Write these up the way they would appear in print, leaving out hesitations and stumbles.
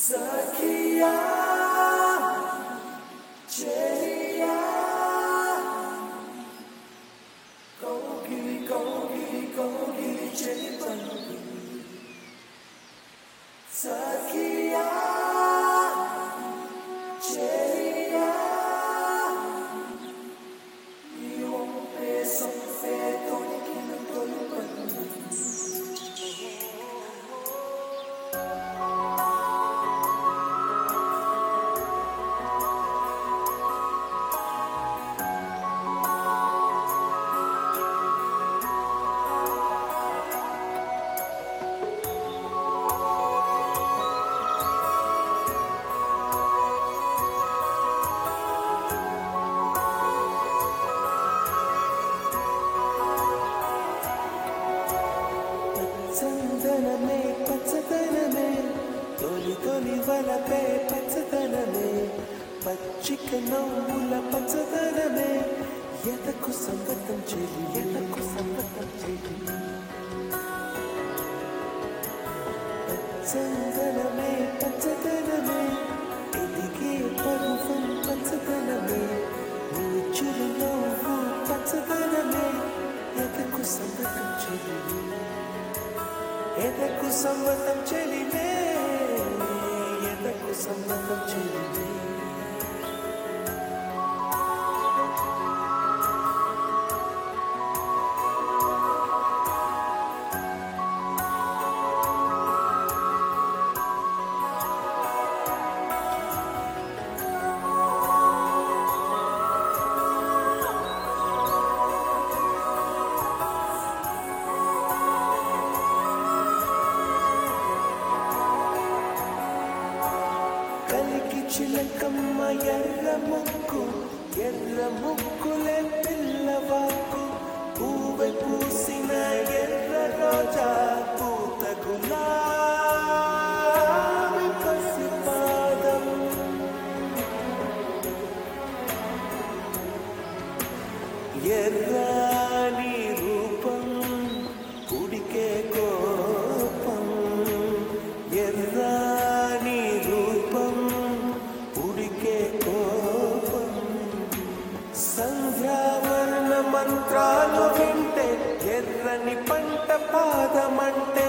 సఖియా చెలియా కౌగిలి కౌగిలి కౌగిలి చెలిపండి సఖియా చెలియా నీ ఒంపే సొంపే తొణికిన తొలిపండి చందనమే పచ్చదనమే తొలి తొలి వలపే పచ్చదనమే పచ్చిక నవ్వుల పచ్చదనమే ఎదకు సంగతం చెలి ఎదకు సంగతం చెలి చందనమే పచ్చదనమే ఎదిగే పర్వం పచ్చదనమే నీ చిరునవ్వు పచ్చదనమే ఎదకు సంగతం చెలి ఎదకు సమ్మతం చెలిమే ఎదకు సమ్మతం చెలిమే కలికి చిలకమ్మ ఎర్ర ముక్కులే పిల్లవాకు పూవె పూసిన ఎర్ర రోజా పూత గులాబీ పసిపాదం ఎర్రాని రూపం ఉడికే కోపం ఎర్రాని రూపం ఉడికే కోపం సంధ్యావర్ణ మంత్రాలు వింటే ఎర్రని పంట పాదమంటే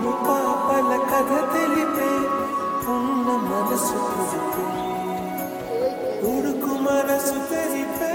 కను పాపల కథ తెలిపే ఉన్న మనసు పుడితే ఉడుకు మనసు తెరిపే